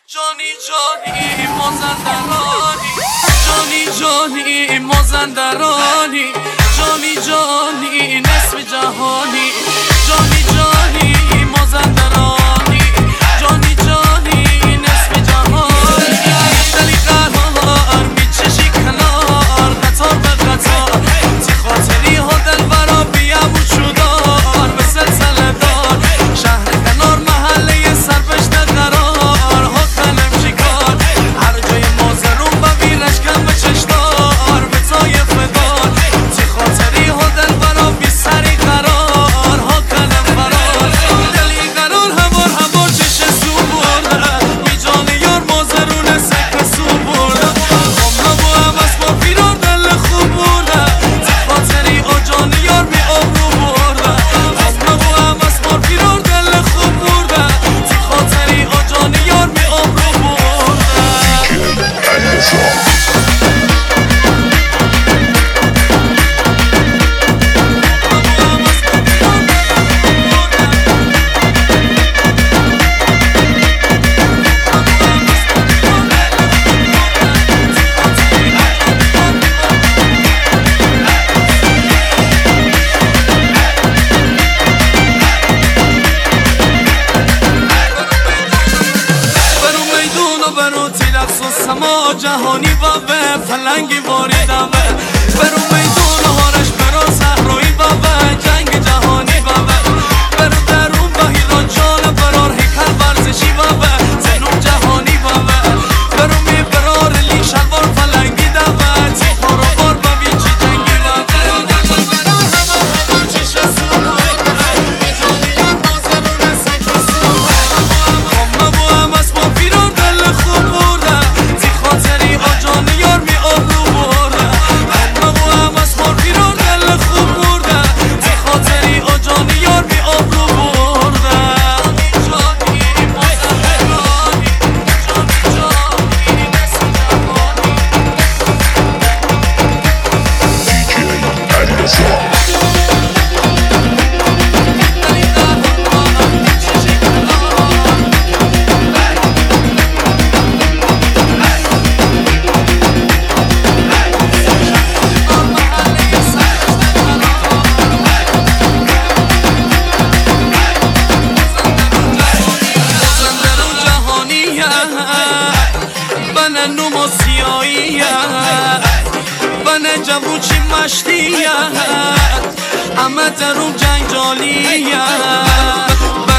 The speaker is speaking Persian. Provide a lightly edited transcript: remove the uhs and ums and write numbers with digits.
جانی جانی مازندرانی، جانی جانی مازندرانی، جانی جانی نصف جهانی، جانی جانی مازندرانی، جانی جانی نصف جهانی. دلی قرار میچشی کنار قطار به قطار، تی خاطری ها دلبرا بیم و چودار به سلسله دار، شهر کنار محله سرپشت قرار ها کنم چیکار، هر جای مازرون ببینش کم به چشدار به طایف دار، تی خاطری ها دلبرا بی سری قرار ها کنم فرار. دلی قرار همار همار چش سو برده، بی جان یار مازرون سکر سو برده، خمنا با هم از با پیران دل خوب برده، تی خاطری آ جان یار می آبرو برده، خمنا با هم از با پیران دل خوب برده، تی خاطری آ جان یار می آبرو برده. برو تیرقص و سما جهانی بابه فلنگی باریدم برو میدون هارش برو صحرایی بابه جنگ جهانی بابه برو درون بهیران جان برار هیکل ورزشی بابه زنون جهانی بابه برو می برار لی شلوار فلنگی دوه تی خورو بار ببین چی جنگی بابه برار همه همه چیش سو میجانی نازرون سکر سو خمه با هم از با پیران دل خوب برده، تی خاطری آ جان یار می آبرو برده، خمه با هم از با پیران دل خوب برده، تی خاطری آ جان یار می آبرو برده. جانی مازندرانی، جانی جانی نصف جهانی. بنه نوم سیاییه بنه جوو چی مشتیه همه درون جنجالیه